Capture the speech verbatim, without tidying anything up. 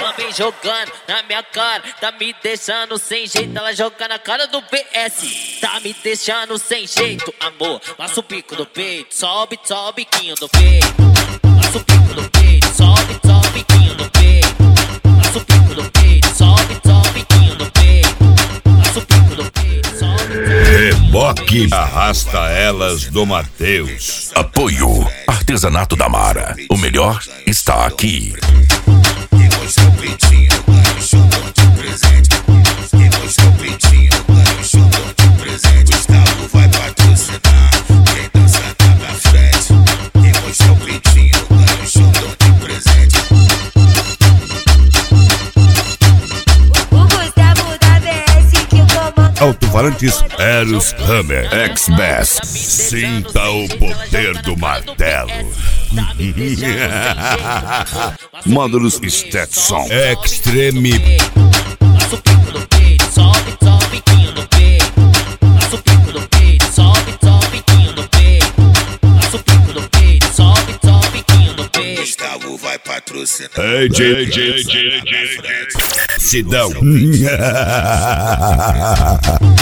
Ela vem jogando na minha cara, tá me deixando sem jeito. Ela joga na cara do P S, tá me deixando sem jeito. Amor, passa o pico do peito, sobe, sobe o biquinho do peito. Passa o pico do peito, sobe, sobe o biquinho do peito. Passa o pico do peito, sobe, sobe o biquinho do peito. Passa o pico do peito, sobe. Reboque Arrasta Elas do Mateus. Apoio Artesanato da Mara. O melhor está aqui. Mostra o peitinho, ganha o chumbão de presente. Quem mostra o peitinho, ganha o chumbão de presente. Gustavo vai patrocinar, quem dança tá pra frente. Quem mostra o peitinho, ganha o chumbão de presente. O Gustavo da B S que comanda. Alto-falantes Eros Hammer X-Bass. Sinta o poder do martelo. Módulos Stetson Extreme. Passa o pico do peito, sobe, sobe o biquinho do peito. Passa o pico do peito, sobe, sobe o biquinho do peito. Passa o pico do peito, sobe, sobe o biquinho do peito. Gustavo vai patrocinar. Ei, J, J, J, J, Sidão.